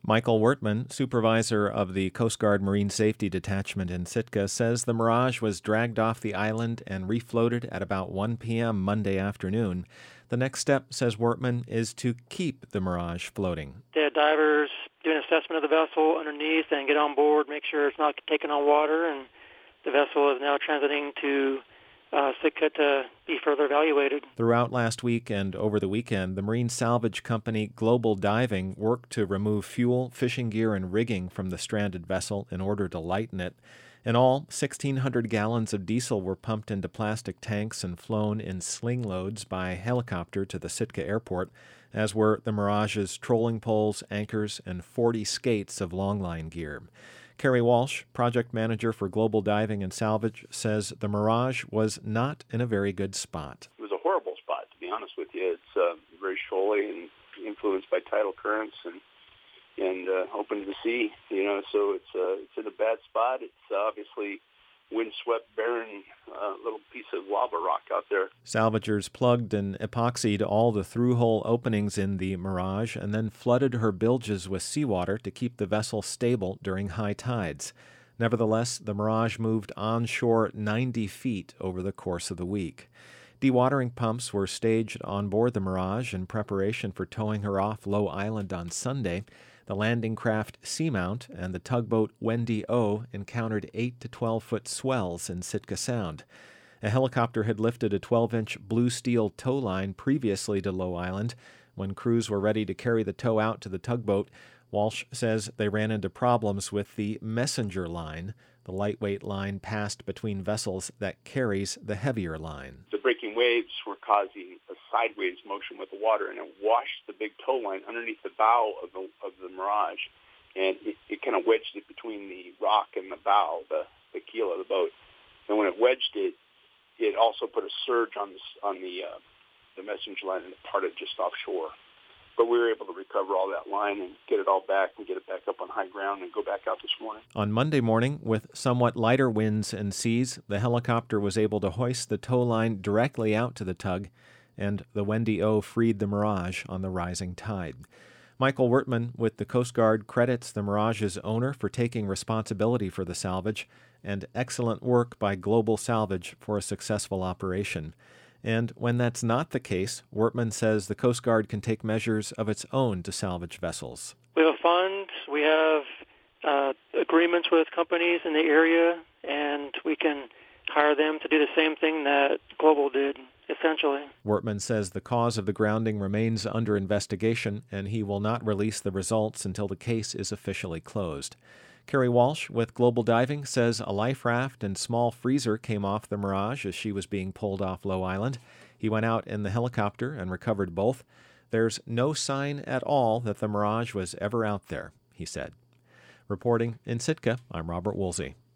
Michael Wertman, supervisor of the Coast Guard Marine Safety Detachment in Sitka, says the Mirage was dragged off the island and refloated at about 1 p.m. Monday afternoon. The next step, says Wertman, is to keep the Mirage floating. They had divers do an assessment of the vessel underneath and get on board, make sure it's not taking on water, and the vessel is now transiting to Sitka to be further evaluated. Throughout last week and over the weekend, the marine salvage company Global Diving worked to remove fuel, fishing gear, and rigging from the stranded vessel in order to lighten it. In all, 1,600 gallons of diesel were pumped into plastic tanks and flown in sling loads by helicopter to the Sitka airport, as were the Mirage's trolling poles, anchors, and 40 skates of longline gear. Kerry Walsh, project manager for Global Diving and Salvage, says the Mirage was not in a very good spot. It was a horrible spot, to be honest with you. It's very shoaly and influenced by tidal currents and open to the sea. So it's in a bad spot. It's obviously windswept, barren little piece of lava rock out there. Salvagers plugged and epoxied all the through-hole openings in the Mirage and then flooded her bilges with seawater to keep the vessel stable during high tides. Nevertheless, the Mirage moved onshore 90 feet over the course of the week. Dewatering pumps were staged on board the Mirage in preparation for towing her off Low Island on Sunday. The landing craft Seamount and the tugboat Wendy O encountered 8 to 12-foot swells in Sitka Sound. A helicopter had lifted a 12-inch blue steel tow line previously to Low Island. When crews were ready to carry the tow out to the tugboat, Walsh says they ran into problems with the messenger line, the lightweight line passed between vessels that carries the heavier line. The breaking waves were causing a sideways motion with the water, and it washed the big tow line underneath the bow of the Mirage, and it kind of wedged it between the rock and the bow, the keel of the boat. And when it wedged it, it also put a surge on the messenger line, and it parted just offshore. But we were able to recover all that line and get it all back and get it back up on high ground and go back out this morning. On Monday morning, with somewhat lighter winds and seas, the helicopter was able to hoist the tow line directly out to the tug, and the Wendy O freed the Mirage on the rising tide. Michael Wertman with the Coast Guard credits the Mirage's owner for taking responsibility for the salvage and excellent work by Global Salvage for a successful operation. And when that's not the case, Wertman says the Coast Guard can take measures of its own to salvage vessels. We have a fund, we have agreements with companies in the area, and we can hire them to do the same thing that Global did, essentially. Wertman says the cause of the grounding remains under investigation, and he will not release the results until the case is officially closed. Kerry Walsh with Global Diving says a life raft and small freezer came off the Mirage as she was being pulled off Low Island. He went out in the helicopter and recovered both. There's no sign at all that the Mirage was ever out there, he said. Reporting in Sitka, I'm Robert Woolsey.